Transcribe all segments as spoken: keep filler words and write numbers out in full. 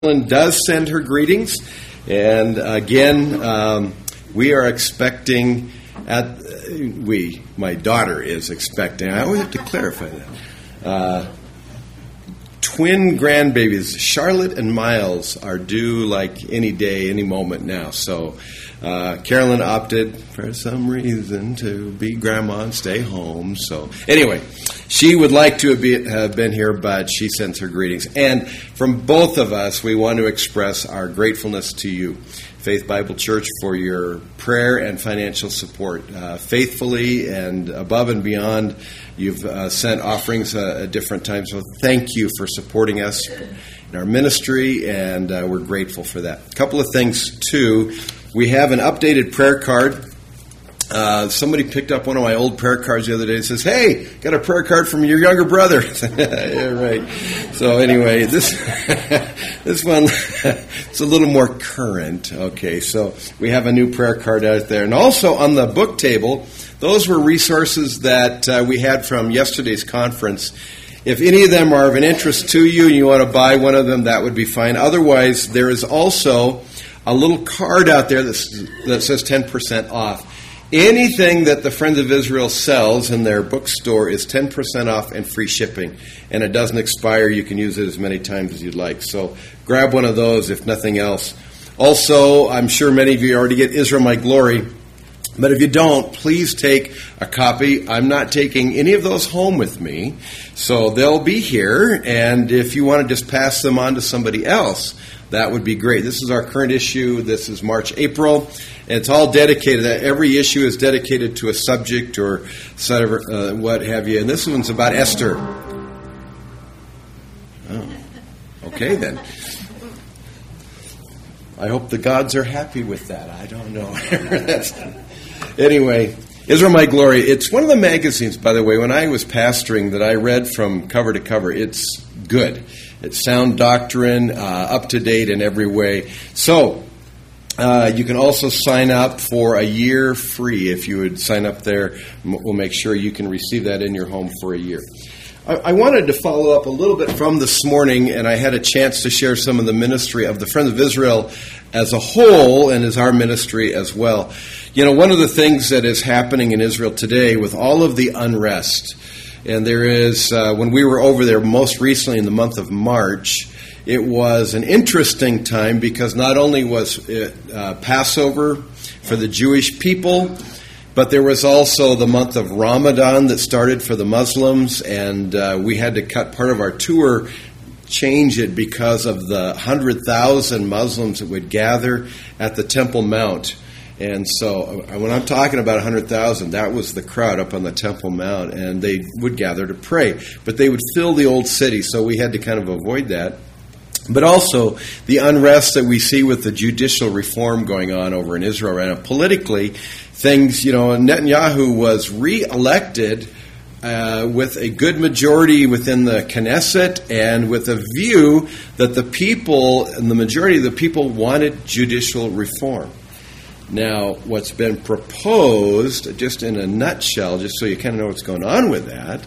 Carolyn does send her greetings, and again, um, we are expecting, at we, my daughter is expecting, I always have to clarify that, uh, twin grandbabies. Charlotte and Miles are due like any day, any moment now, so uh, Carolyn opted for some reason to be grandma and stay home, so anyway, she would like to be, have been here, but she sends her greetings. And from both of us, we want to express our gratefulness to you, Faith Bible Church, for your prayer and financial support. Uh, faithfully and above and beyond, you've uh, sent offerings uh, at different times. So thank you for supporting us in our ministry, and uh, we're grateful for that. A couple of things, too. We have an updated prayer card. Uh, somebody picked up one of my old prayer cards the other day and says, "Hey, got a prayer card from your younger brother." Yeah, right. So anyway, this this one it's a little more current. Okay, so we have a new prayer card out there. And also on the book table, those were resources that uh, we had from yesterday's conference. If any of them are of an interest to you and you want to buy one of them, that would be fine. Otherwise, there is also a little card out there that's, that says ten percent off. Anything that the Friends of Israel sells in their bookstore is ten percent off and free shipping. And it doesn't expire. You can use it as many times as you'd like. So grab one of those, if nothing else. Also, I'm sure many of you already get Israel My Glory. But if you don't, please take a copy. I'm not taking any of those home with me. So they'll be here. And if you want to just pass them on to somebody else, that would be great. This is our current issue. This is March, April. And it's all dedicated. Every issue is dedicated to a subject or uh, what have you. And this one's about Esther. Oh, okay then. I hope the gods are happy with that. I don't know. That's, anyway, Israel My Glory. It's one of the magazines, by the way, when I was pastoring that I read from cover to cover. It's good. It's sound doctrine, uh, up to date in every way. So, Uh, you can also sign up for a year free. If you would sign up there, we'll make sure you can receive that in your home for a year. I, I wanted to follow up a little bit from this morning, and I had a chance to share some of the ministry of the Friends of Israel as a whole and as our ministry as well. You know, one of the things that is happening in Israel today with all of the unrest, and there is, uh, when we were over there most recently in the month of March, it was an interesting time because not only was it uh, Passover for the Jewish people, but there was also the month of Ramadan that started for the Muslims, and uh, we had to cut part of our tour, change it because of the one hundred thousand Muslims that would gather at the Temple Mount. And so when I'm talking about one hundred thousand, that was the crowd up on the Temple Mount, and they would gather to pray. But they would fill the old city, so we had to kind of avoid that. But also the unrest that we see with the judicial reform going on over in Israel right now. Politically, things, you know, Netanyahu was re-elected uh, with a good majority within the Knesset and with a view that the people, and the majority of the people, wanted judicial reform. Now, what's been proposed, just in a nutshell, just so you kind of know what's going on with that,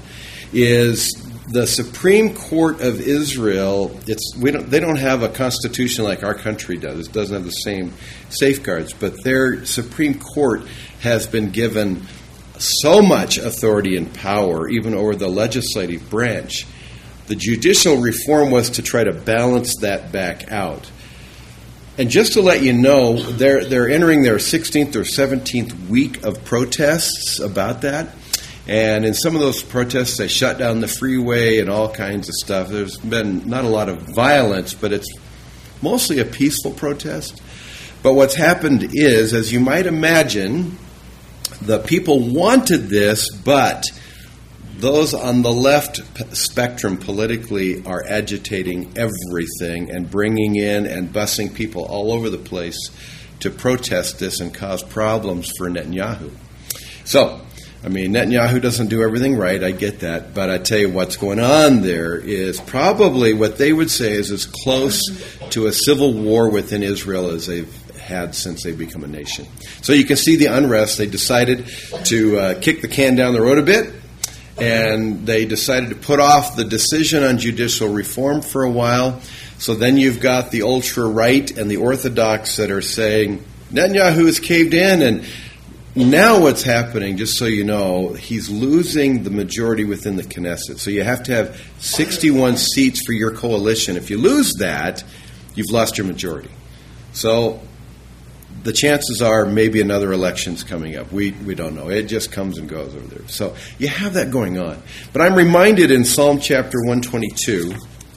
is the Supreme Court of Israel. It's we don't they don't have a constitution like our country does. It doesn't have the same safeguards, but their Supreme Court has been given so much authority and power, even over the legislative branch. The judicial reform was to try to balance that back out. And just to let you know, they're they're entering their sixteenth or seventeenth week of protests about that. And in some of those protests, they shut down the freeway and all kinds of stuff. There's been not a lot of violence, but it's mostly a peaceful protest. But what's happened is, as you might imagine, the people wanted this, but those on the left spectrum politically are agitating everything and bringing in and busing people all over the place to protest this and cause problems for Netanyahu. So, I mean, Netanyahu doesn't do everything right, I get that, but I tell you what's going on there is probably what they would say is as close to a civil war within Israel as they've had since they've become a nation. So you can see the unrest. They decided to uh, kick the can down the road a bit, and they decided to put off the decision on judicial reform for a while. So then you've got the ultra-right and the orthodox that are saying, Netanyahu has caved in, and now what's happening, just so you know, he's losing the majority within the Knesset. So you have to have sixty-one seats for your coalition. If you lose that, you've lost your majority. So the chances are maybe another election's coming up. We we don't know. It just comes and goes over there. So you have that going on. But I'm reminded in Psalm chapter one twenty-two,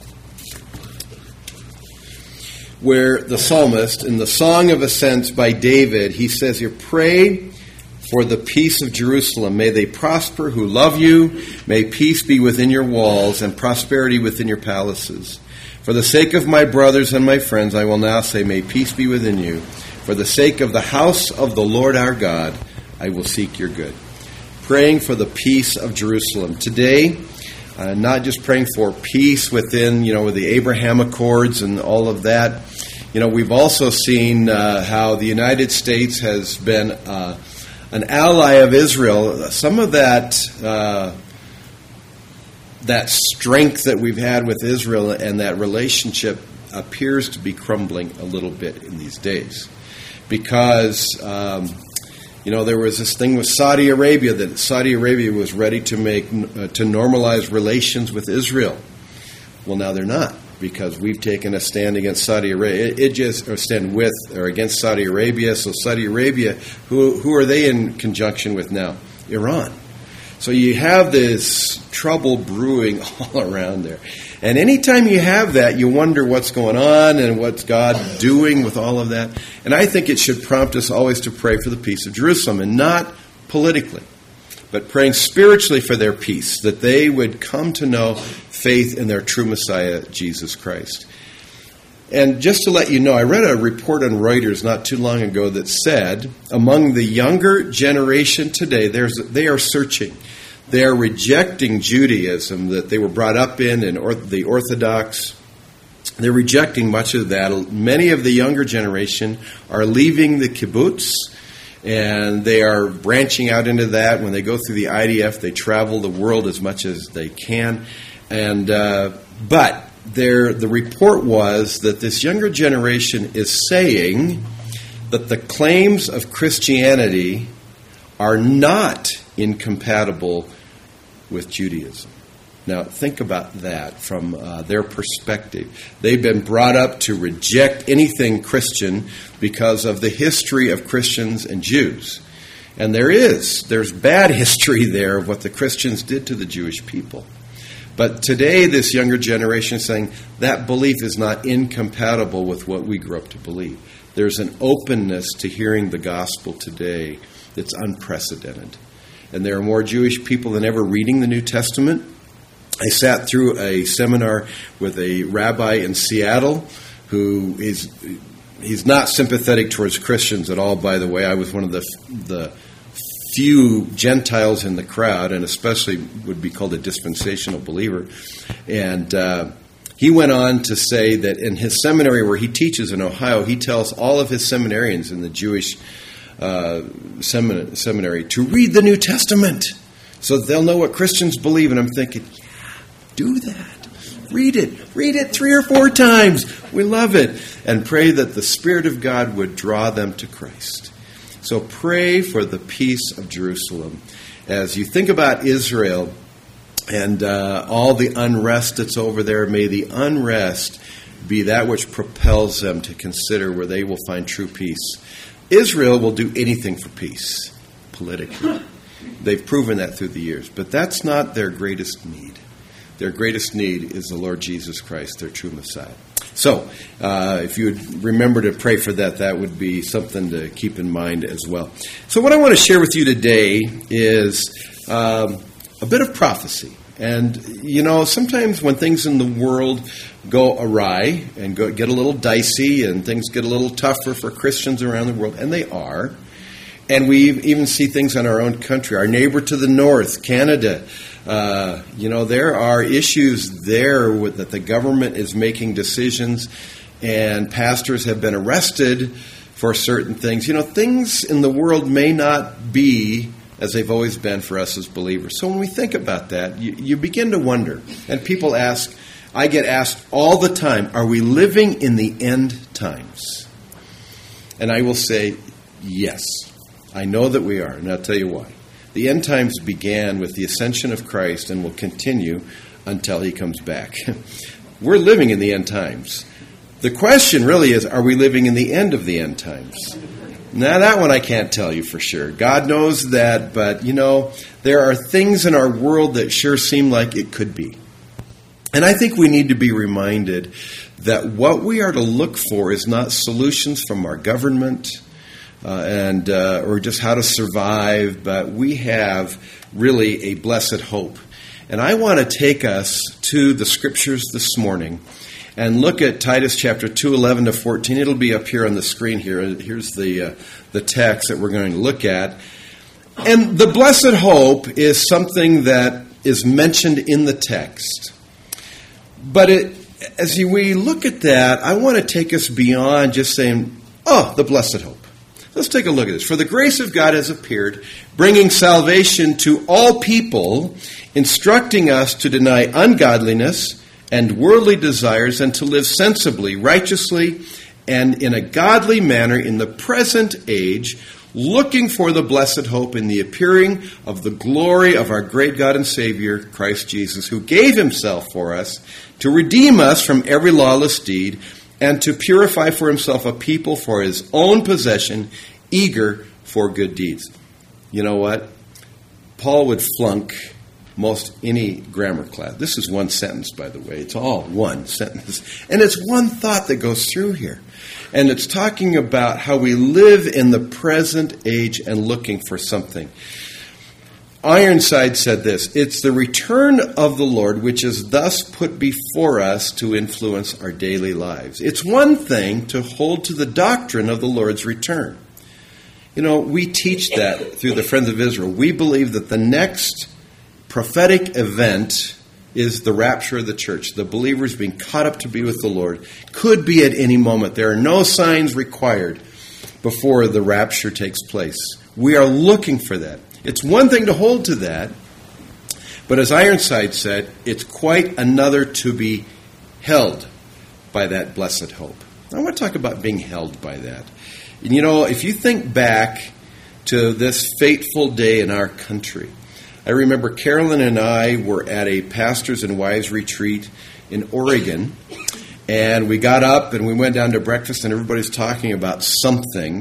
where the psalmist, in the Song of Ascents by David, he says here, pray for the peace of Jerusalem. May they prosper who love you. May peace be within your walls and prosperity within your palaces. For the sake of my brothers and my friends, I will now say, may peace be within you. For the sake of the house of the Lord our God, I will seek your good. Praying for the peace of Jerusalem. Today, uh, not just praying for peace within, you know, with the Abraham Accords and all of that. You know, we've also seen uh, how the United States has been uh, an ally of Israel. Some of that uh, that strength that we've had with Israel and that relationship appears to be crumbling a little bit in these days. Because, um, you know, there was this thing with Saudi Arabia, that Saudi Arabia was ready to make uh, to normalize relations with Israel. Well, now they're not, because we've taken a stand against Saudi Arabia. It, it just or stand with or against Saudi Arabia. So Saudi Arabia, who who are they in conjunction with now? Iran. So you have this trouble brewing all around there. And anytime you have that, you wonder what's going on and what's God doing with all of that. And I think it should prompt us always to pray for the peace of Jerusalem, and not politically, but praying spiritually for their peace, that they would come to know faith in their true Messiah, Jesus Christ. And just to let you know, I read a report on Reuters not too long ago that said among the younger generation today, there's, they are searching. They are rejecting Judaism that they were brought up in, and or, the Orthodox. They're rejecting much of that. Many of the younger generation are leaving the kibbutz, and they are branching out into that. When they go through the I D F, they travel the world as much as they can. And uh, but there, the report was that this younger generation is saying that the claims of Christianity are not incompatible with Judaism. Now, think about that from uh, their perspective. They've been brought up to reject anything Christian because of the history of Christians and Jews. And there is, there's bad history there of what the Christians did to the Jewish people. But today, this younger generation is saying that belief is not incompatible with what we grew up to believe. There's an openness to hearing the gospel today that's unprecedented. And there are more Jewish people than ever reading the New Testament. I sat through a seminar with a rabbi in Seattle who is he's not sympathetic towards Christians at all, by the way. I was one of the the few Gentiles in the crowd, and especially would be called a dispensational believer. And uh, he went on to say that in his seminary where he teaches in Ohio, he tells all of his seminarians in the Jewish uh, semin- seminary to read the New Testament so that they'll know what Christians believe. And I'm thinking, yeah, do that. Read it. Read it three or four times. We love it. And pray that the Spirit of God would draw them to Christ. So pray for the peace of Jerusalem. As you think about Israel and uh, all the unrest that's over there, may the unrest be that which propels them to consider where they will find true peace. Israel will do anything for peace, politically. They've proven that through the years. But that's not their greatest need. Their greatest need is the Lord Jesus Christ, their true Messiah. So, uh, if you would remember to pray for that, that would be something to keep in mind as well. So what I want to share with you today is um, a bit of prophecy. And, you know, sometimes when things in the world go awry and go, get a little dicey and things get a little tougher for Christians around the world, and they are, and we even see things in our own country. Our neighbor to the north, Canada, uh, you know, there are issues there with, that the government is making decisions, and pastors have been arrested for certain things. You know, things in the world may not be as they've always been for us as believers. So when we think about that, you, you begin to wonder. And people ask, I get asked all the time, are we living in the end times? And I will say, yes. I know that we are, and I'll tell you why. The end times began with the ascension of Christ and will continue until he comes back. We're living in the end times. The question really is, are we living in the end of the end times? Now, that one I can't tell you for sure. God knows that, but, you know, there are things in our world that sure seem like it could be. And I think we need to be reminded that what we are to look for is not solutions from our government uh, and uh, or just how to survive, but we have really a blessed hope. And I want to take us to the Scriptures this morning and look at Titus chapter two, eleven to fourteen. It'll be up here on the screen here. Here's the uh, the text that we're going to look at. And the blessed hope is something that is mentioned in the text. But it, as we look at that, I want to take us beyond just saying, oh, the blessed hope. Let's take a look at this. For the grace of God has appeared, bringing salvation to all people, instructing us to deny ungodliness and worldly desires, and to live sensibly, righteously, and in a godly manner in the present age, looking for the blessed hope in the appearing of the glory of our great God and Savior, Christ Jesus, who gave himself for us to redeem us from every lawless deed and to purify for himself a people for his own possession, eager for good deeds. You know what? Paul would flunk most any grammar class. This is one sentence, by the way. It's all one sentence. And it's one thought that goes through here. And it's talking about how we live in the present age and looking for something. Ironside said this, it's the return of the Lord which is thus put before us to influence our daily lives. It's one thing to hold to the doctrine of the Lord's return. You know, we teach that through the Friends of Israel. We believe that the next prophetic event is the rapture of the church. The believers being caught up to be with the Lord could be at any moment. There are no signs required before the rapture takes place. We are looking for that. It's one thing to hold to that, but as Ironside said, it's quite another to be held by that blessed hope. I want to talk about being held by that. And you know, if you think back to this fateful day in our country, I remember Carolyn and I were at a pastors and wives retreat in Oregon, and we got up and we went down to breakfast and everybody's talking about something,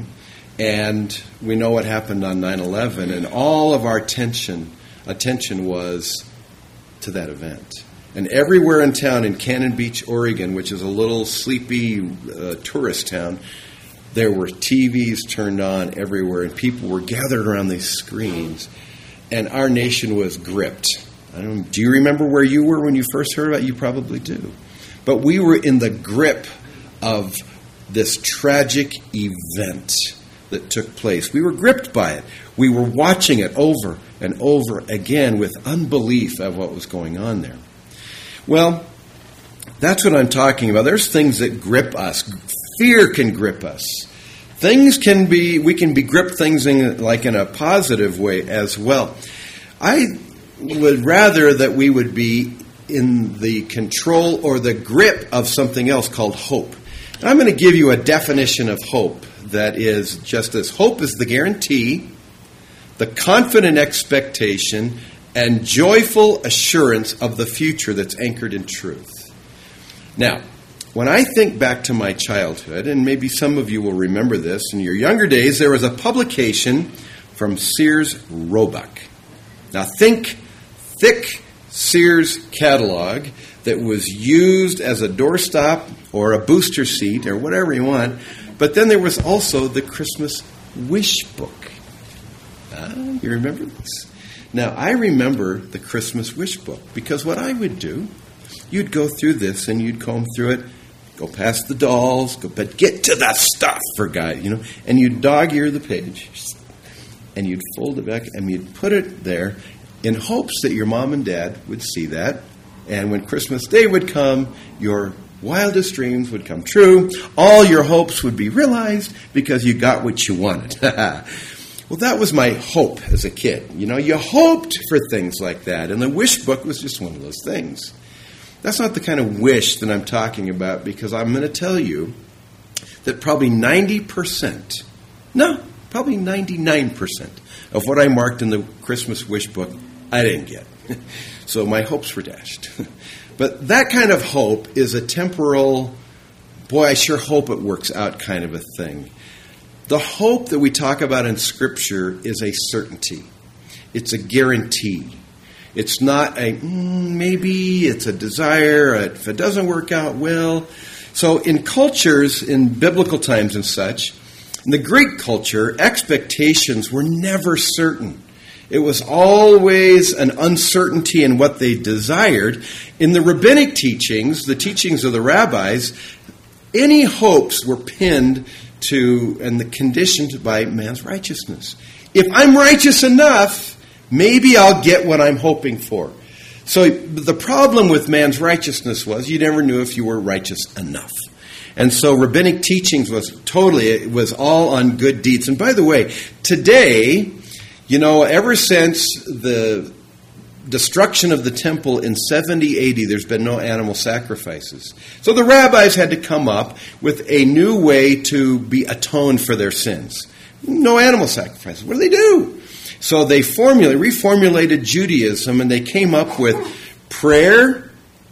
and we know what happened on nine eleven, and all of our attention, attention was to that event. And everywhere in town, in Cannon Beach, Oregon, which is a little sleepy uh, tourist town, there were T Vs turned on everywhere, and people were gathered around these screens. And our nation was gripped. I don't, do you remember where you were when you first heard about it? You probably do. But we were in the grip of this tragic event that took place. We were gripped by it. We were watching it over and over again with unbelief of what was going on there. Well, that's what I'm talking about. There's things that grip us. Fear can grip us. Things can be, we can be gripped things in, like in a positive way as well. I would rather that we would be in the control or the grip of something else called hope. And I'm going to give you a definition of hope that is just this. Hope is the guarantee, the confident expectation, and joyful assurance of the future that's anchored in truth. Now, when I think back to my childhood, and maybe some of you will remember this, in your younger days, there was a publication from Sears Roebuck. Now think thick Sears catalog that was used as a doorstop or a booster seat or whatever you want, but then there was also the Christmas wish book. Ah, you remember this? Now, I remember the Christmas wish book because what I would do, you'd go through this and you'd comb through it, go past the dolls, go, but get to the stuff for guys, you know. And you'd dog-ear the page, and you'd fold it back, and you'd put it there in hopes that your mom and dad would see that. And when Christmas Day would come, your wildest dreams would come true. All your hopes would be realized because you got what you wanted. Well, that was my hope as a kid. You know, you hoped for things like that, and the wish book was just one of those things. That's not the kind of wish that I'm talking about, because I'm going to tell you that probably ninety percent, no, probably ninety-nine percent of what I marked in the Christmas wish book, I didn't get. So my hopes were dashed. But that kind of hope is a temporal, boy, I sure hope it works out kind of a thing. The hope that we talk about in Scripture is a certainty. It's a guarantee. It's not a, mm, maybe, it's a desire, if it doesn't work out, well. So in cultures, in biblical times and such, in the Greek culture, expectations were never certain. It was always an uncertainty in what they desired. In the rabbinic teachings, the teachings of the rabbis, any hopes were pinned to and the conditioned by man's righteousness. If I'm righteous enough, maybe I'll get what I'm hoping for. So the problem with man's righteousness was you never knew if you were righteous enough. And so rabbinic teachings was totally, it was all on good deeds. And by the way, today, you know, ever since the destruction of the temple in seventy A D, there's been no animal sacrifices. So the rabbis had to come up with a new way to be atoned for their sins. No animal sacrifices. What do they do? So they formulated, reformulated Judaism, and they came up with prayer,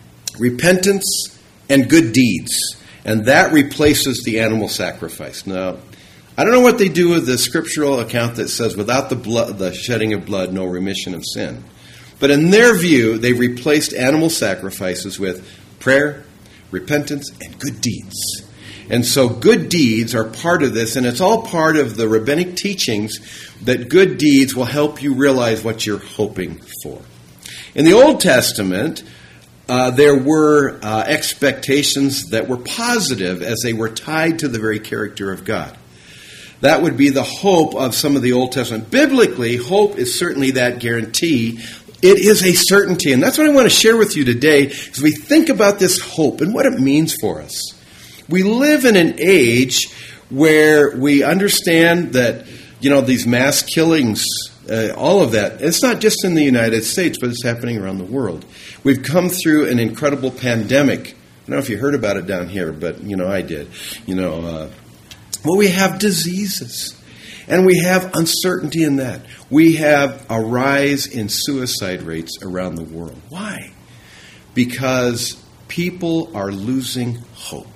repentance, and good deeds. And that replaces the animal sacrifice. Now, I don't know what they do with the scriptural account that says, without the blood, the shedding of blood, no remission of sin. But in their view, they replaced animal sacrifices with prayer, repentance, and good deeds. And so good deeds are part of this, and it's all part of the rabbinic teachings that good deeds will help you realize what you're hoping for. In the Old Testament, uh, there were uh, expectations that were positive as they were tied to the very character of God. That would be the hope of some of the Old Testament. Biblically, hope is certainly that guarantee. It is a certainty, and that's what I want to share with you today as we think about this hope and what it means for us. We live in an age where we understand that, you know, these mass killings, uh, all of that, it's not just in the United States, but it's happening around the world. We've come through an incredible pandemic. I don't know if you heard about it down here, but, you know, I did. You know, uh, well, we have diseases, and we have uncertainty in that. We have a rise in suicide rates around the world. Why? Because people are losing hope.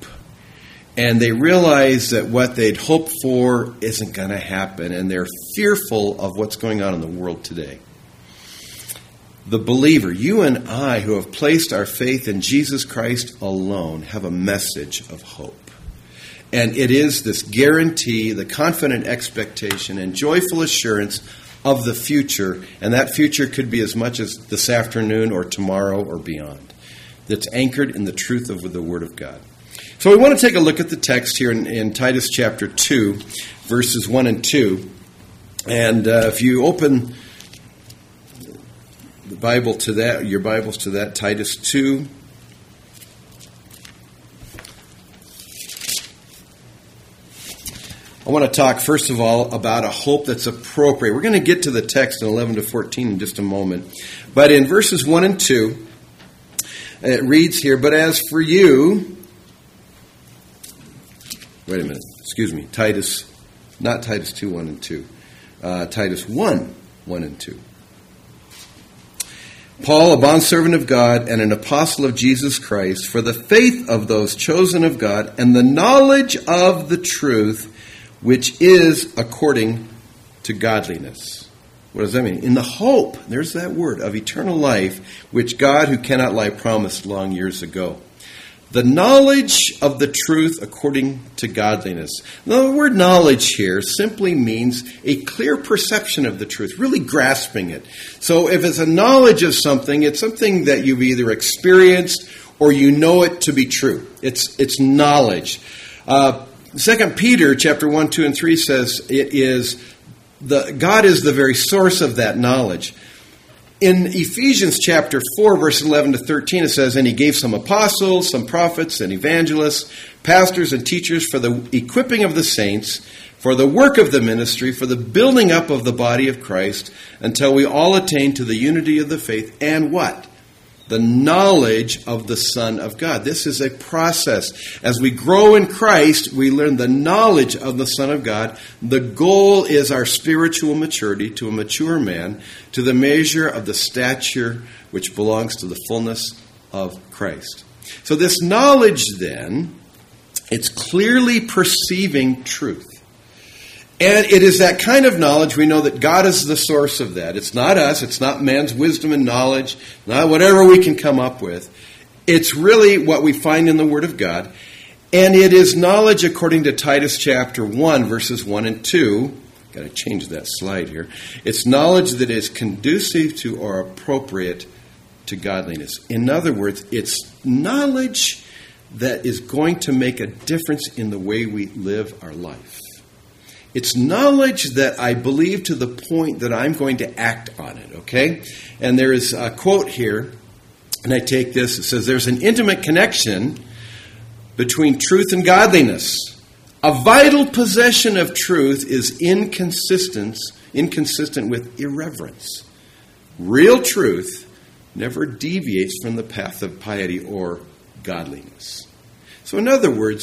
And they realize that what they'd hoped for isn't going to happen, and they're fearful of what's going on in the world today. The believer, you and I who have placed our faith in Jesus Christ alone, have a message of hope. And it is this guarantee, the confident expectation and joyful assurance of the future, and that future could be as much as this afternoon or tomorrow or beyond, that's anchored in the truth of the Word of God. So we want to take a look at the text here in, in Titus chapter two, verses one and two. And uh, if you open the Bible to that, your Bibles to that, Titus two. I want to talk, first of all, about a hope that's appropriate. We're going to get to the text in eleven to fourteen in just a moment. But in verses one and two, it reads here, "But as for you..." Wait a minute. Excuse me. Titus, not Titus two, one and two. Uh, Titus one, one and two. "Paul, a bondservant of God and an apostle of Jesus Christ, for the faith of those chosen of God and the knowledge of the truth, which is according to godliness." What does that mean? In the hope, there's that word, of eternal life, which God, who cannot lie, promised long years ago. The knowledge of the truth according to godliness. Now, the word knowledge here simply means a clear perception of the truth, really grasping it. So if it's a knowledge of something, it's something that you've either experienced or you know it to be true. It's it's knowledge. Uh, Second Peter chapter one, two, and three says it is the God is the very source of that knowledge. In Ephesians chapter four, verse eleven to thirteen, it says, "And he gave some apostles, some prophets, and evangelists, pastors and teachers for the equipping of the saints, for the work of the ministry, for the building up of the body of Christ, until we all attain to the unity of the faith," and what? The knowledge of the Son of God. This is a process. As we grow in Christ, we learn the knowledge of the Son of God. The goal is our spiritual maturity to a mature man, to the measure of the stature which belongs to the fullness of Christ. So this knowledge then, it's clearly perceiving truth. And it is that kind of knowledge, we know that God is the source of that. It's not us. It's not man's wisdom and knowledge, not whatever we can come up with. It's really what we find in the Word of God. And it is knowledge according to Titus chapter one, verses one and two. Got to change that slide here. It's knowledge that is conducive to or appropriate to godliness. In other words, it's knowledge that is going to make a difference in the way we live our life. It's knowledge that I believe to the point that I'm going to act on it, okay? And there is a quote here, and I take this. It says, "There's an intimate connection between truth and godliness. A vital possession of truth is inconsistent, inconsistent with irreverence. Real truth never deviates from the path of piety or godliness." So in other words,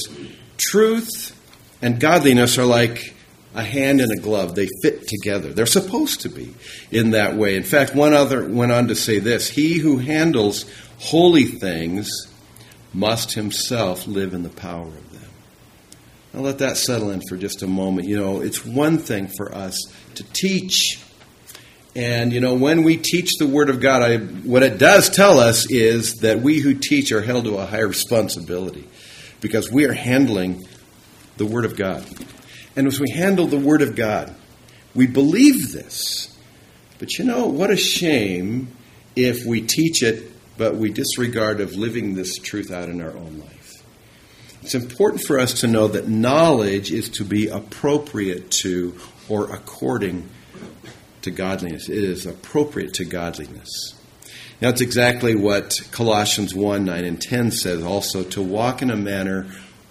truth and godliness are like a hand and a glove. They fit together. They're supposed to be in that way. In fact, one other went on to say this: "He who handles holy things must himself live in the power of them." Now let that settle in for just a moment. You know, it's one thing for us to teach. And, you know, when we teach the Word of God, I, what it does tell us is that we who teach are held to a higher responsibility because we are handling the Word of God. And as we handle the Word of God, we believe this. But you know, what a shame if we teach it, but we disregard of living this truth out in our own life. It's important for us to know that knowledge is to be appropriate to or according to godliness. It is appropriate to godliness. Now, it's exactly what Colossians one, nine, and ten says also, to walk in a manner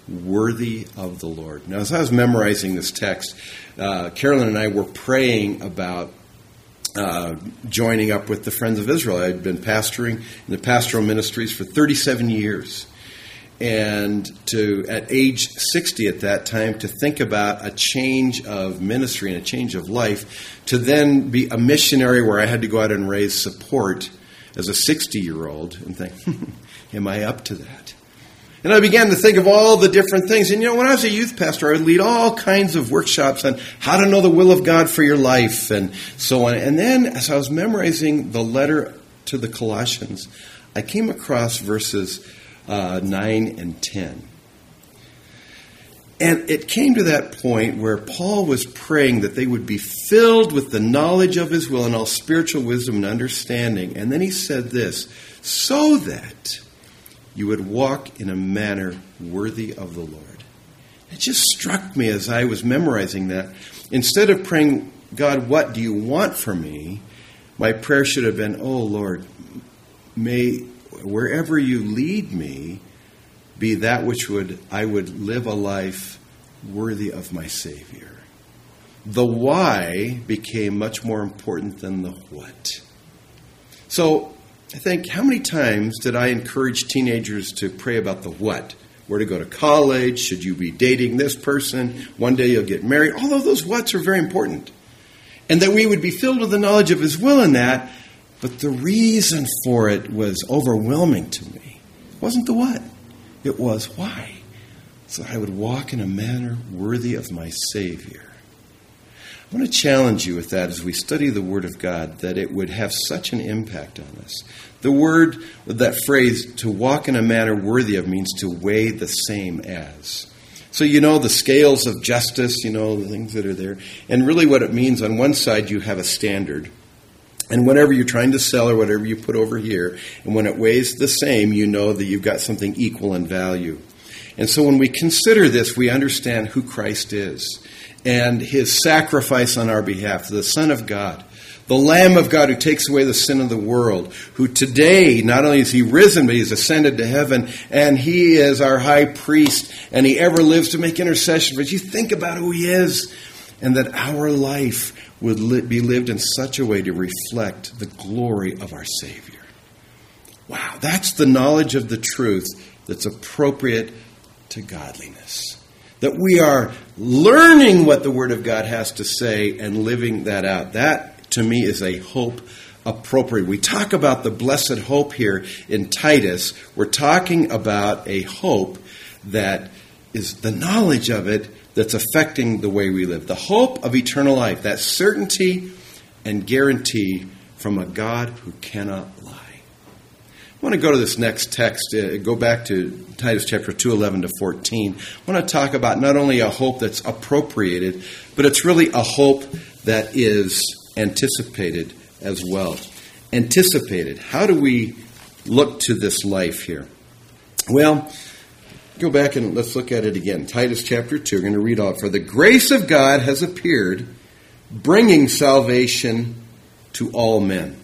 worthy of the Lord. Now, as I was memorizing this text, uh, Carolyn and I were praying about uh, joining up with the Friends of Israel. I had been pastoring in the pastoral ministries for thirty-seven years. And to, at age sixty at that time, to think about a change of ministry and a change of life, to then be a missionary where I had to go out and raise support as a sixty-year-old and think, am I up to that? And I began to think of all the different things. And, you know, when I was a youth pastor, I would lead all kinds of workshops on how to know the will of God for your life and so on. And then as I was memorizing the letter to the Colossians, I came across verses uh, nine and ten. And it came to that point where Paul was praying that they would be filled with the knowledge of his will and all spiritual wisdom and understanding. And then he said this, so that you would walk in a manner worthy of the Lord. It just struck me as I was memorizing that. Instead of praying, God, what do you want from me? My prayer should have been, oh, Lord, may wherever you lead me be that which would I would live a life worthy of my Savior. The why became much more important than the what. So I think, how many times did I encourage teenagers to pray about the what? Where to go to college? Should you be dating this person? One day you'll get married. All of those whats are very important. And that we would be filled with the knowledge of his will in that. But the reason for it was overwhelming to me. It wasn't the what. It was why. So I would walk in a manner worthy of my Savior. I want to challenge you with that as we study the Word of God, that it would have such an impact on us. The word, that phrase, to walk in a manner worthy of, means to weigh the same as. So you know the scales of justice, you know, the things that are there. And really what it means, on one side you have a standard. And whatever you're trying to sell or whatever you put over here, and when it weighs the same, you know that you've got something equal in value. And so when we consider this, we understand who Christ is and his sacrifice on our behalf, the Son of God, The Lamb of God who takes away the sin of the world, who today, not only is he risen, but he's ascended to heaven, and he is our high priest, and he ever lives to make intercession. But you think about who he is, and that our life would li- be lived in such a way to reflect the glory of our Savior. Wow, that's the knowledge of the truth that's appropriate to godliness. That we are learning what the Word of God has to say and living that out. That, to me, is a hope appropriate. We talk about the blessed hope here in Titus. We're talking about a hope that is the knowledge of it that's affecting the way we live. The hope of eternal life, that certainty and guarantee from a God who cannot lie. I want to go to this next text, uh, go back to Titus chapter two, eleven to fourteen. I want to talk about not only a hope that's appropriated, but it's really a hope that is anticipated as well. Anticipated. How do we look to this life here? Well, go back and let's look at it again. Titus chapter two, we're going to read all. For the grace of God has appeared, bringing salvation to all men.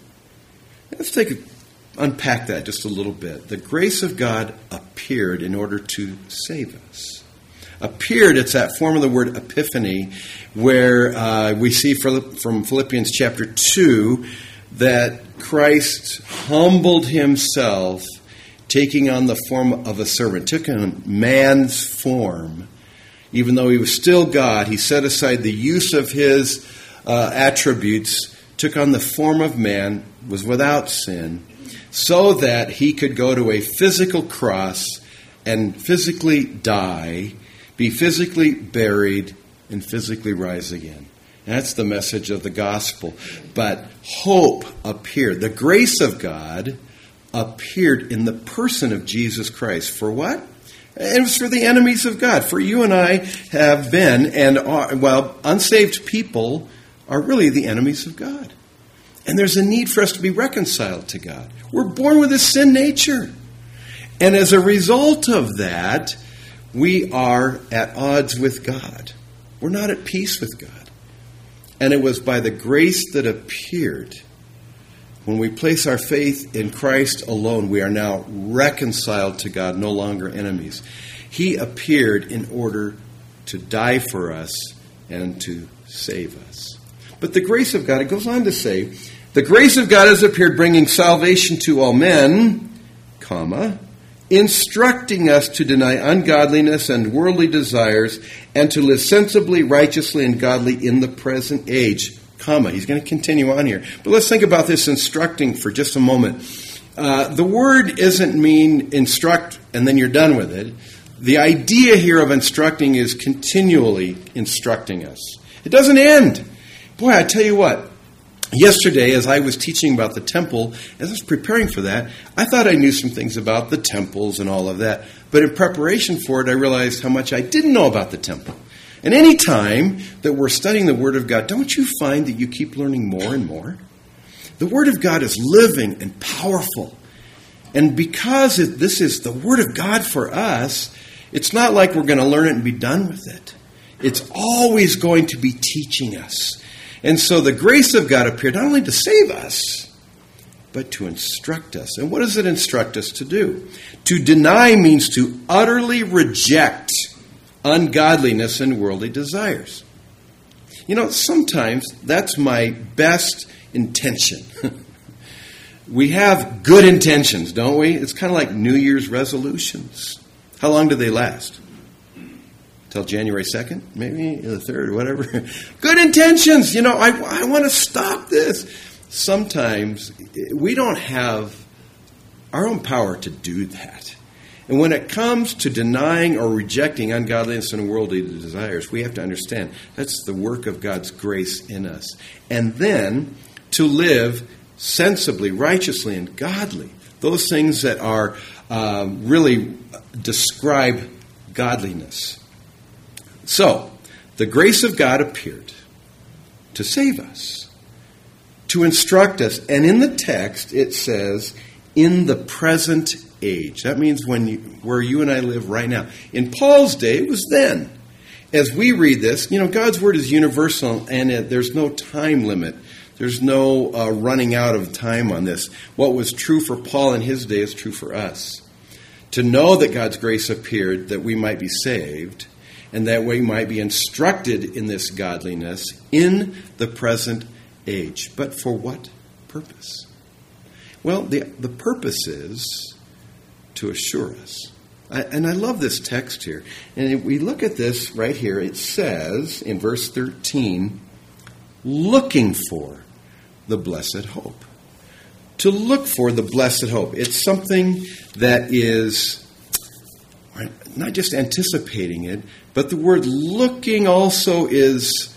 Let's take a, unpack that just a little bit. The grace of God appeared in order to save us. Appeared, it's that form of the word epiphany, where uh, we see from Philippians chapter two that Christ humbled himself, taking on the form of a servant, took on man's form. Even though he was still God, he set aside the use of his uh, attributes, took on the form of man, was without sin, so that he could go to a physical cross and physically die, be physically buried, and physically rise again. That's the message of the gospel. But hope appeared. The grace of God appeared in the person of Jesus Christ. For what? It was for the enemies of God. For you and I have been, and are, well, unsaved people are really the enemies of God. And there's a need for us to be reconciled to God. We're born with a sin nature. And as a result of that, we are at odds with God. We're not at peace with God. And it was by the grace that appeared. When we place our faith in Christ alone, we are now reconciled to God, no longer enemies. He appeared in order to die for us and to save us. But the grace of God, it goes on to say, the grace of God has appeared, bringing salvation to all men, comma, instructing us to deny ungodliness and worldly desires and to live sensibly, righteously, and godly in the present age, comma. He's going to continue on here. But let's think about this instructing for just a moment. Uh, the word isn't mean instruct and then you're done with it. The idea here of instructing is continually instructing us. It doesn't end. Boy, I tell you what. Yesterday, as I was teaching about the temple, as I was preparing for that, I thought I knew some things about the temples and all of that. But in preparation for it, I realized how much I didn't know about the temple. And any time that we're studying the Word of God, don't you find that you keep learning more and more? The Word of God is living and powerful. And because it, this is the Word of God for us, it's not like we're going to learn it and be done with it. It's always going to be teaching us. And so the grace of God appeared not only to save us, but to instruct us. And what does it instruct us to do? To deny means to utterly reject ungodliness and worldly desires. You know, sometimes that's my best intention. We have good intentions, don't we? It's kind of like New Year's resolutions. How long do they last? Till January second, maybe the third, or whatever. Good intentions. You know, I, I want to stop this. Sometimes we don't have our own power to do that. And when it comes to denying or rejecting ungodliness and worldly desires, we have to understand that's the work of God's grace in us. And then to live sensibly, righteously, and godly. Those things that are uh, really describe godliness. So, the grace of God appeared to save us, to instruct us. And in the text, it says, in the present age. That means when you, where you and I live right now. In Paul's day, it was then. As we read this, you know, God's Word is universal, and it, there's no time limit. There's no uh, running out of time on this. What was true for Paul in his day is true for us. To know that God's grace appeared that we might be saved and that we might be instructed in this godliness in the present age. But for what purpose? Well, the, the purpose is to assure us. I, and I love this text here. And if we look at this right here, it says in verse thirteen, looking for the blessed hope. To look for the blessed hope. It's something that is not just anticipating it, but the word looking also is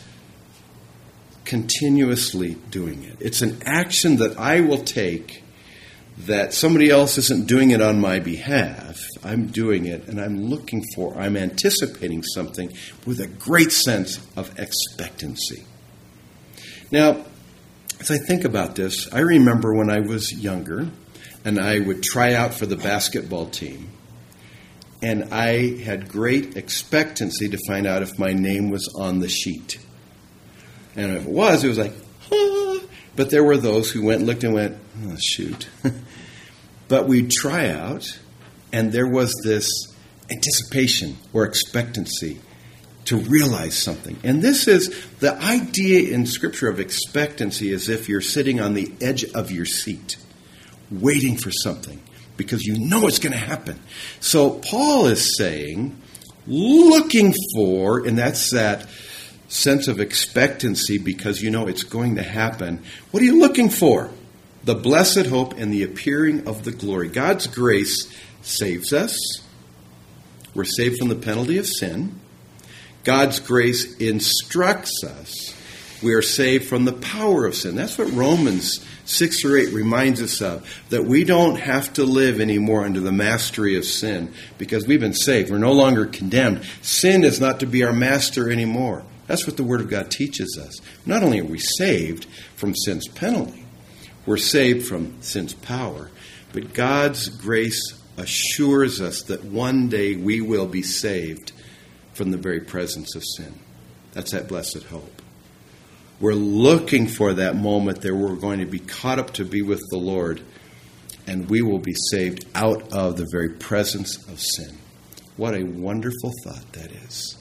continuously doing it. It's an action that I will take that somebody else isn't doing it on my behalf. I'm doing it, and I'm looking for, I'm anticipating something with a great sense of expectancy. Now, as I think about this, I remember when I was younger, and I would try out for the basketball team, and I had great expectancy to find out if my name was on the sheet. And if it was, it was like, ah. But there were those who went and looked and went, oh, shoot. But we'd try out, and there was this anticipation or expectancy to realize something. And this is the idea in Scripture of expectancy, as if you're sitting on the edge of your seat, waiting for something, because you know it's going to happen. So Paul is saying, looking for, and that's that sense of expectancy because you know it's going to happen. What are you looking for? The blessed hope and the appearing of the glory. God's grace saves us. We're saved from the penalty of sin. God's grace instructs us. We are saved from the power of sin. That's what Romans six or eight reminds us of, that we don't have to live anymore under the mastery of sin because we've been saved. We're no longer condemned. Sin is not to be our master anymore. That's what the Word of God teaches us. Not only are we saved from sin's penalty, we're saved from sin's power, but God's grace assures us that one day we will be saved from the very presence of sin. That's that blessed hope. We're looking for that moment that we're going to be caught up to be with the Lord, and we will be saved out of the very presence of sin. What a wonderful thought that is.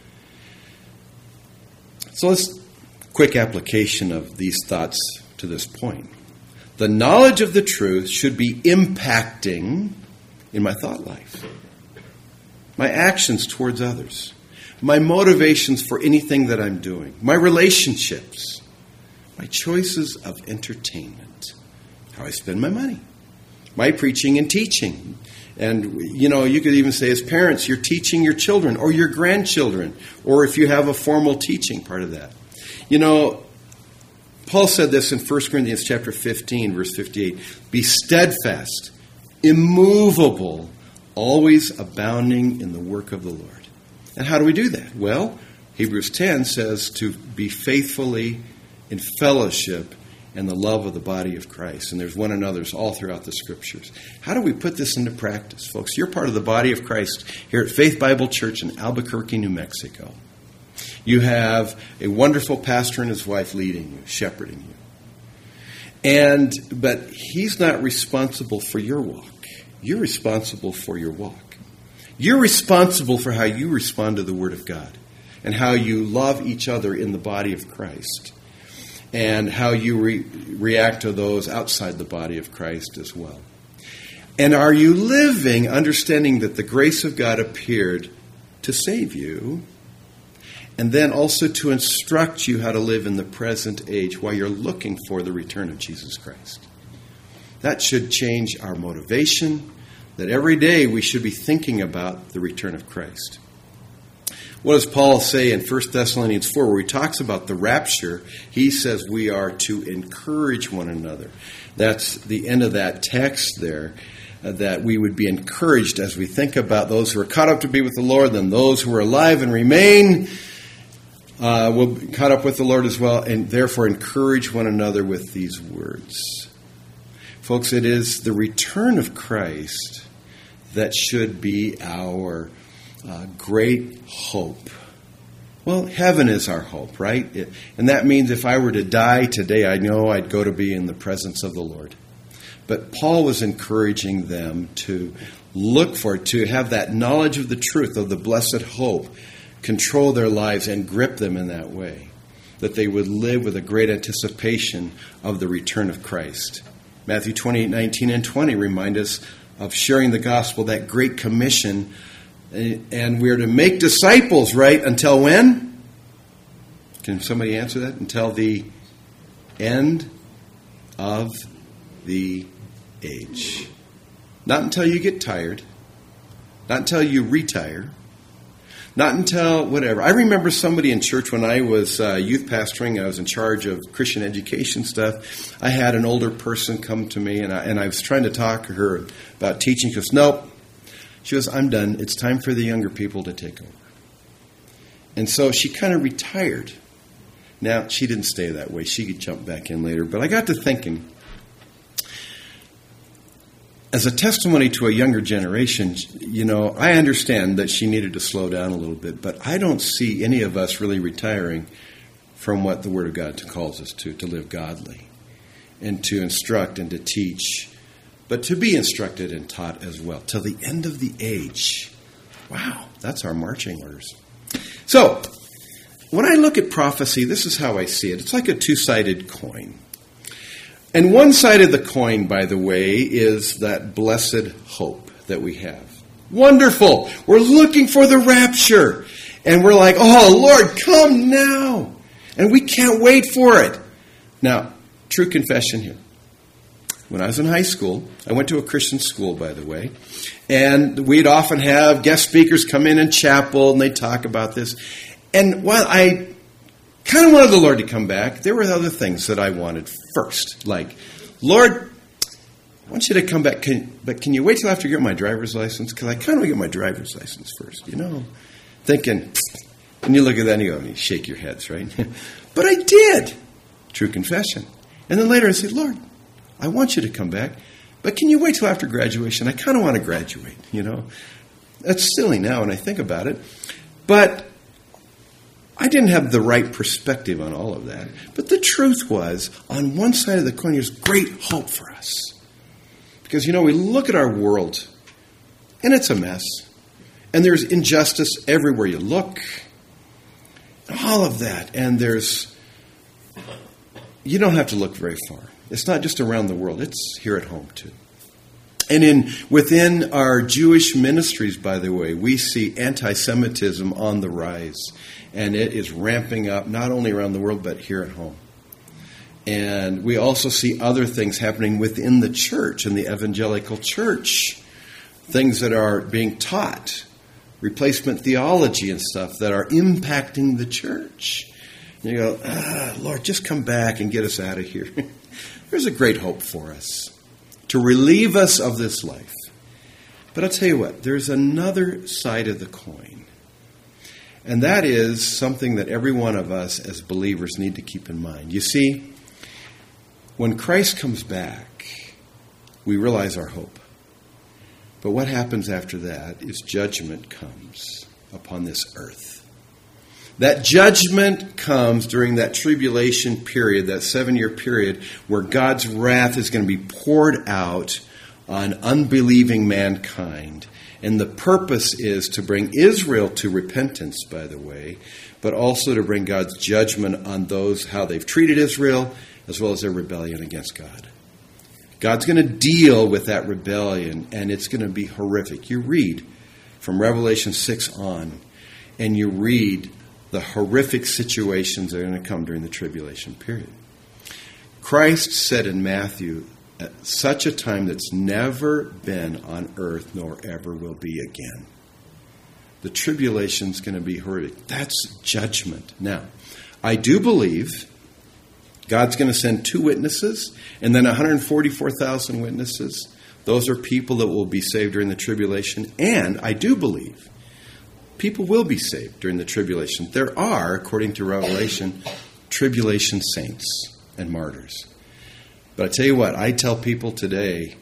So let's quick application of these thoughts to this point. The knowledge of the truth should be impacting in my thought life, my actions towards others, my motivations for anything that I'm doing, my relationships, my choices of entertainment, how I spend my money, my preaching and teaching. And, you know, you could even say as parents, you're teaching your children or your grandchildren, or if you have a formal teaching part of that. You know, Paul said this in First Corinthians chapter fifteen, verse fifty-eight, be steadfast, immovable, always abounding in the work of the Lord. And how do we do that? Well, Hebrews ten says to be faithfully in fellowship and the love of the body of Christ. And there's one another's all throughout the Scriptures. How do we put this into practice? Folks, you're part of the body of Christ here at Faith Bible Church in Albuquerque, New Mexico. You have a wonderful pastor and his wife leading you, shepherding you. And but he's not responsible for your walk. You're responsible for your walk. You're responsible for how you respond to the Word of God and how you love each other in the body of Christ, and how you re- react to those outside the body of Christ as well. And are you living understanding that the grace of God appeared to save you, and then also to instruct you how to live in the present age while you're looking for the return of Jesus Christ? That should change our motivation, that every day we should be thinking about the return of Christ. What does Paul say in First Thessalonians four, where he talks about the rapture? He says we are to encourage one another. That's the end of that text there, uh, that we would be encouraged as we think about those who are caught up to be with the Lord, then those who are alive and remain uh, will be caught up with the Lord as well, and therefore encourage one another with these words. Folks, it is the return of Christ that should be our Uh, great hope Well, heaven is our hope, right? It, and that means if I were to die today, I know I'd go to be in the presence of the Lord. But Paul was encouraging them to look for it, to have that knowledge of the truth, of the blessed hope, control their lives and grip them in that way, that they would live with a great anticipation of the return of Christ. Matthew twenty-eight, nineteen, and twenty remind us of sharing the gospel, that great commission, and we're to make disciples, right, until when? Can somebody answer that? Until the end of the age. Not until you get tired. Not until you retire. Not until whatever. I remember somebody in church when I was uh, youth pastoring. I was in charge of Christian education stuff. I had an older person come to me, and I, and I was trying to talk to her about teaching. She goes, nope. She goes, I'm done. It's time for the younger people to take over. And so she kind of retired. Now, she didn't stay that way. She could jump back in later. But I got to thinking, as a testimony to a younger generation, you know, I understand that she needed to slow down a little bit, but I don't see any of us really retiring from what the Word of God calls us to, to live godly and to instruct and to teach, but to be instructed and taught as well, till the end of the age. Wow, that's our marching orders. So, when I look at prophecy, this is how I see it. It's like a two-sided coin. And one side of the coin, by the way, is that blessed hope that we have. Wonderful. We're looking for the rapture. And we're like, oh, Lord, come now. And we can't wait for it. Now, true confession here. When I was in high school, I went to a Christian school, by the way, and we'd often have guest speakers come in in chapel, and they'd talk about this. And while I kind of wanted the Lord to come back, there were other things that I wanted first. Like, Lord, I want you to come back, can, but can you wait till after you get my driver's license? Because I kind of want to get my driver's license first, you know? Thinking, and you look at that and you go, and you shake your heads, right? But I did. True confession. And then later I said, Lord, I want you to come back, but can you wait till after graduation? I kind of want to graduate, you know? That's silly now when I think about it. But I didn't have the right perspective on all of that. But the truth was, on one side of the coin, there's great hope for us. Because, you know, we look at our world, and it's a mess. And there's injustice everywhere you look. All of that. And there's, you don't have to look very far. It's not just around the world. It's here at home, too. And in within our Jewish ministries, by the way, we see anti-Semitism on the rise. And it is ramping up not only around the world, but here at home. And we also see other things happening within the church and the evangelical church. Things that are being taught, replacement theology and stuff that are impacting the church. And you go, ah, Lord, just come back and get us out of here. There's a great hope for us to relieve us of this life. But I'll tell you what, there's another side of the coin. And that is something that every one of us as believers need to keep in mind. You see, when Christ comes back, we realize our hope. But what happens after that is judgment comes upon this earth. That judgment comes during that tribulation period, that seven-year period, where God's wrath is going to be poured out on unbelieving mankind. And the purpose is to bring Israel to repentance, by the way, but also to bring God's judgment on those, how they've treated Israel, as well as their rebellion against God. God's going to deal with that rebellion, and it's going to be horrific. You read from Revelation six on, and you read the horrific situations that are going to come during the tribulation period. Christ said in Matthew, at such a time that's never been on earth nor ever will be again. The tribulation's going to be horrific. That's judgment. Now, I do believe God's going to send two witnesses and then one hundred forty-four thousand witnesses. Those are people that will be saved during the tribulation. And I do believe people will be saved during the tribulation. There are, according to Revelation, tribulation saints and martyrs. But I tell you what, I tell people today,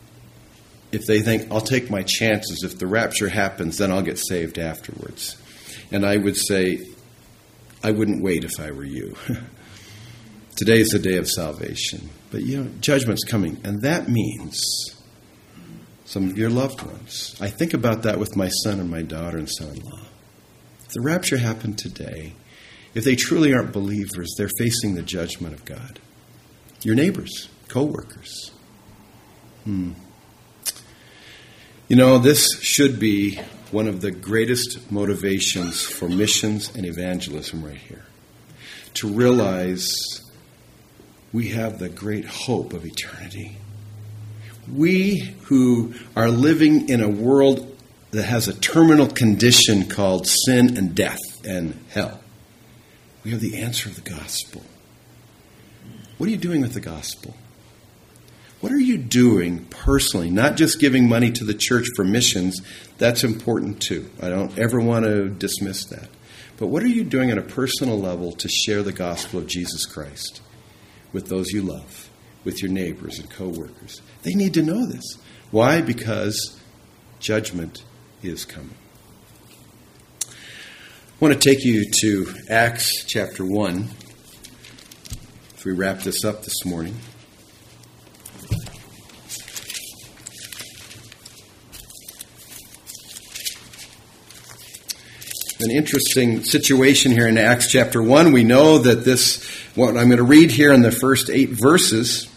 if they think, I'll take my chances, if the rapture happens, then I'll get saved afterwards. And I would say, I wouldn't wait if I were you. Today's the day of salvation. But, you know, judgment's coming. And that means some of your loved ones. I think about that with my son and my daughter and son-in-law. If the rapture happened today, if they truly aren't believers, they're facing the judgment of God. Your neighbors, co-workers. Hmm. You know, this should be one of the greatest motivations for missions and evangelism right here. To realize we have the great hope of eternity. We who are living in a world that has a terminal condition called sin and death and hell, we have the answer of the gospel. What are you doing with the gospel? What are you doing personally? Not just giving money to the church for missions. That's important too. I don't ever want to dismiss that. But what are you doing on a personal level to share the gospel of Jesus Christ with those you love, with your neighbors and co-workers? They need to know this. Why? Because judgment is coming. I want to take you to Acts chapter one as we wrap this up this morning. An interesting situation here in Acts chapter one. We know that this, what I'm going to read here in the first eight verses,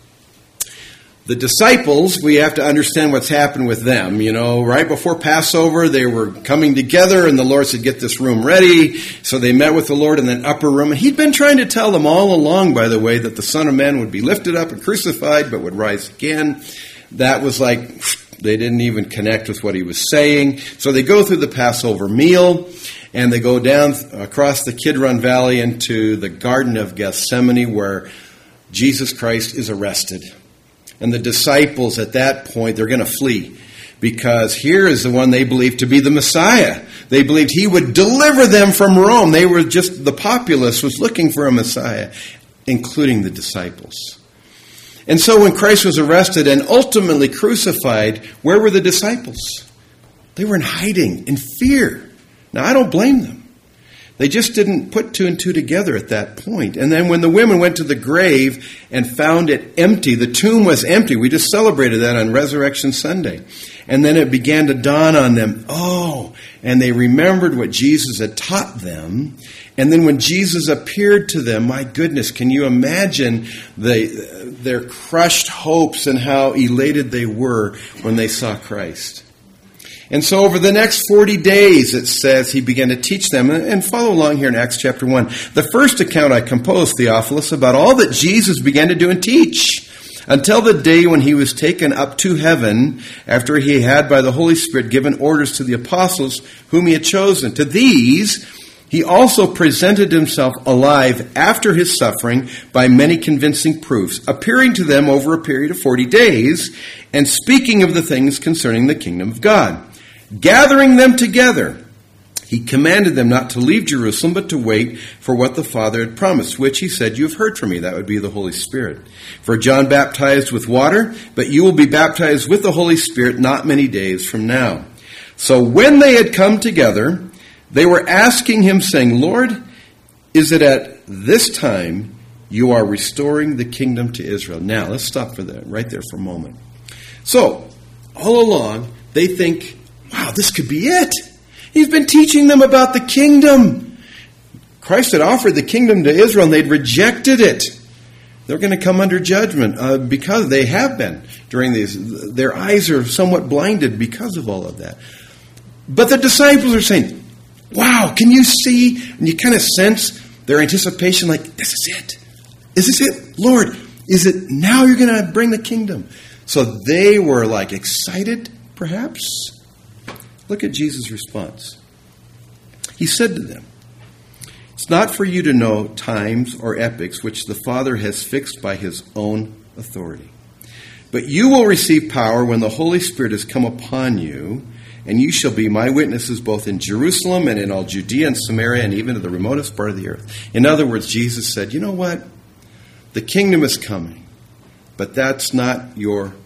the disciples, we have to understand what's happened with them. You know, right before Passover, they were coming together and the Lord said, get this room ready. So they met with the Lord in that upper room. And he'd been trying to tell them all along, by the way, that the Son of Man would be lifted up and crucified, but would rise again. That was like, they didn't even connect with what he was saying. So they go through the Passover meal, and they go down across the Kidron Valley into the Garden of Gethsemane, where Jesus Christ is arrested. And the disciples at that point, they're going to flee, because here is the one they believed to be the Messiah. They believed he would deliver them from Rome. They were just, the populace was looking for a Messiah, including the disciples. And so when Christ was arrested and ultimately crucified, where were the disciples? They were in hiding, in fear. Now, I don't blame them. They just didn't put two and two together at that point. And then when the women went to the grave and found it empty, the tomb was empty. We just celebrated that on Resurrection Sunday. And then it began to dawn on them, oh, and they remembered what Jesus had taught them. And then when Jesus appeared to them, my goodness, can you imagine the, their crushed hopes and how elated they were when they saw Christ? And so over the next forty days, it says, he began to teach them. And follow along here in Acts chapter one. The first account I composed, Theophilus, about all that Jesus began to do and teach, until the day when he was taken up to heaven, after he had by the Holy Spirit given orders to the apostles whom he had chosen. To these he also presented himself alive after his suffering by many convincing proofs, appearing to them over a period of forty days, and speaking of the things concerning the kingdom of God. Gathering them together, he commanded them not to leave Jerusalem, but to wait for what the Father had promised, which he said, you have heard from me. That would be the Holy Spirit. For John baptized with water, but you will be baptized with the Holy Spirit not many days from now. So when they had come together, they were asking him, saying, Lord, is it at this time you are restoring the kingdom to Israel? Now, let's stop for that right there for a moment. So, all along, they think, wow, this could be it. He's been teaching them about the kingdom. Christ had offered the kingdom to Israel, and they'd rejected it. They're going to come under judgment uh, because they have been during these. Their eyes are somewhat blinded because of all of that. But the disciples are saying, wow, can you see? And you kind of sense their anticipation, like, this is it. Is this it? Lord, is it now you're going to bring the kingdom? So they were like excited, perhaps. Look at Jesus' response. He said to them, it's not for you to know times or epochs which the Father has fixed by his own authority. But you will receive power when the Holy Spirit has come upon you, and you shall be my witnesses both in Jerusalem and in all Judea and Samaria and even to the remotest part of the earth. In other words, Jesus said, you know what? The kingdom is coming, but that's not your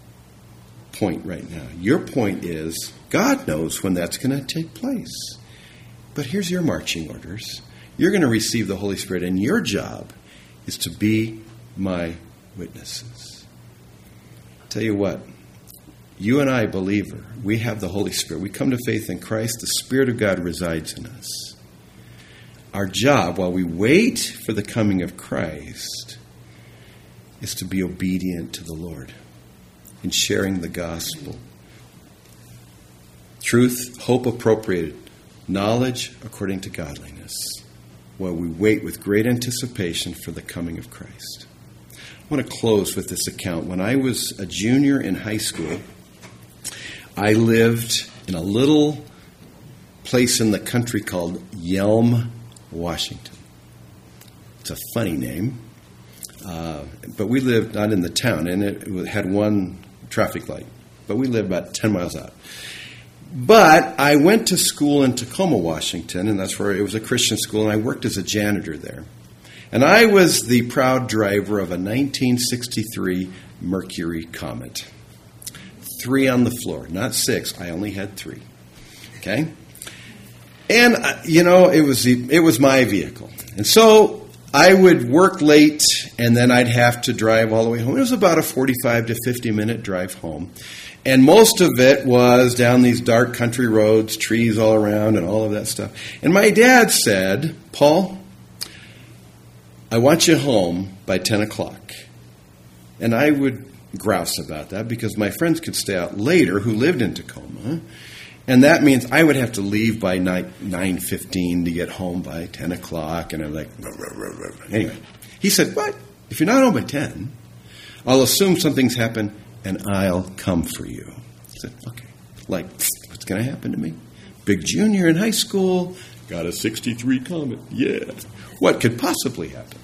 point right now. Your point is, God knows when that's going to take place. But here's your marching orders. you're going to receive the Holy Spirit, and your job is to be my witnesses. I'll tell you what, you and I, believer, we have the Holy Spirit. We come to faith in Christ. The Spirit of God resides in us. Our job, while we wait for the coming of Christ, is to be obedient to the Lord in sharing the gospel. Truth, hope appropriated, knowledge according to godliness, while we wait with great anticipation for the coming of Christ. I want to close with this account. When I was a junior in high school, I lived in a little place in the country called Yelm, Washington. It's a funny name, uh, but we lived not in the town, and it had one traffic light, but we lived about ten miles out. But I went to school in Tacoma, Washington, and that's where it was a Christian school, and I worked as a janitor there. And I was the proud driver of a nineteen sixty-three Mercury Comet. Three on the floor, not six. I only had three. Okay? And, uh, you know, it was the, it was my vehicle. And so I would work late, and then I'd have to drive all the way home. It was about a forty-five to fifty minute drive home. And most of it was down these dark country roads, trees all around, and all of that stuff. And my dad said, Paul, I want you home by ten o'clock. And I would grouse about that because my friends could stay out later who lived in Tacoma. And that means I would have to leave by nine fifteen to get home by ten o'clock. And I'm like, rah, rah, rah, rah. Anyway. He said, what? If you're not home by ten, I'll assume something's happened and I'll come for you. I said, okay. Like, what's going to happen to me? Big junior in high school, got a sixty-three Comet. Yeah. What could possibly happen?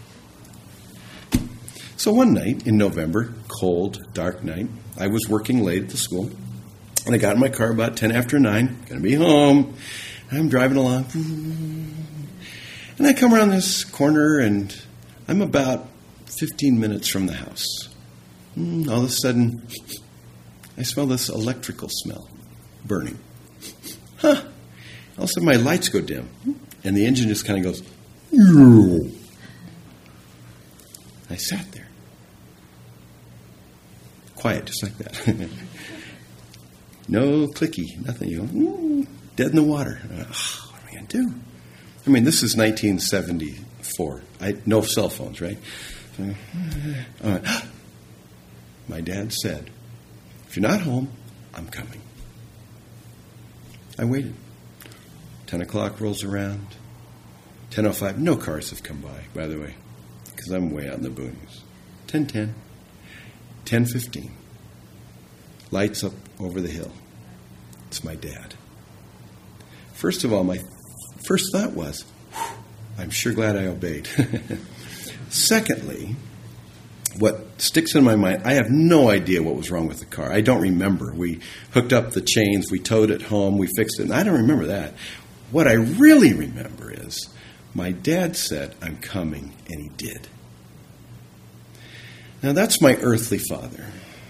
So one night in November, cold, dark night, I was working late at the school. And I got in my car about ten after nine, going to be home. I'm driving along. And I come around this corner, and I'm about fifteen minutes from the house. All of a sudden, I smell this electrical smell, burning. Huh. All of a sudden, my lights go dim, and the engine just kind of goes, Ew. I sat there. Quiet, just like that. No clicky, nothing. You go, Ooh, dead in the water. Oh, what am I going to do? I mean, this is nineteen seventy-four. I, no cell phones, right? So, uh, my dad said, if you're not home, I'm coming. I waited. Ten o'clock rolls around. ten oh five, no cars have come by, by the way, because I'm way out in the boonies. ten ten. ten fifteen. Lights up over the hill. It's my dad. First of all, my first thought was, I'm sure glad I obeyed. Secondly, what sticks in my mind, I have no idea what was wrong with the car. I don't remember. We hooked up the chains, we towed it home, we fixed it, and I don't remember that. What I really remember is my dad said, I'm coming, and he did. Now, that's my earthly father.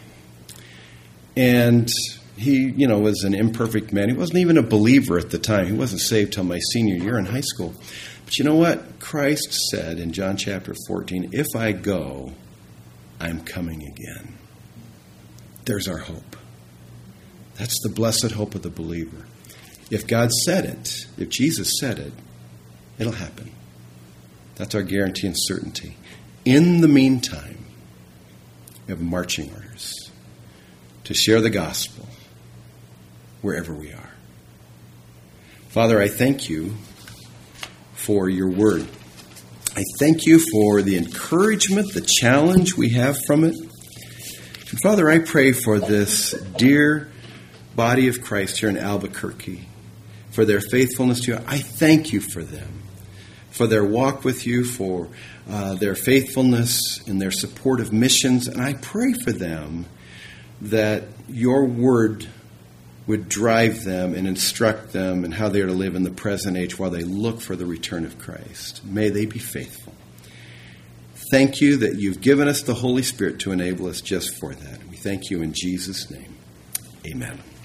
And he, you know, was an imperfect man. He wasn't even a believer at the time. He wasn't saved till my senior year in high school. But you know what? Christ said in John chapter fourteen, if I go, I'm coming again. There's our hope. That's the blessed hope of the believer. If God said it, if Jesus said it, it'll happen. That's our guarantee and certainty. In the meantime, we have marching orders to share the gospel wherever we are. Father, I thank you for your word. I thank you for the encouragement, the challenge we have from it. And Father, I pray for this dear body of Christ here in Albuquerque, for their faithfulness to you. I thank you for them, for their walk with you, for uh, their faithfulness and their support of missions. And I pray for them that your word would drive them and instruct them in how they are to live in the present age while they look for the return of Christ. May they be faithful. Thank you that you've given us the Holy Spirit to enable us just for that. We thank you in Jesus' name. Amen.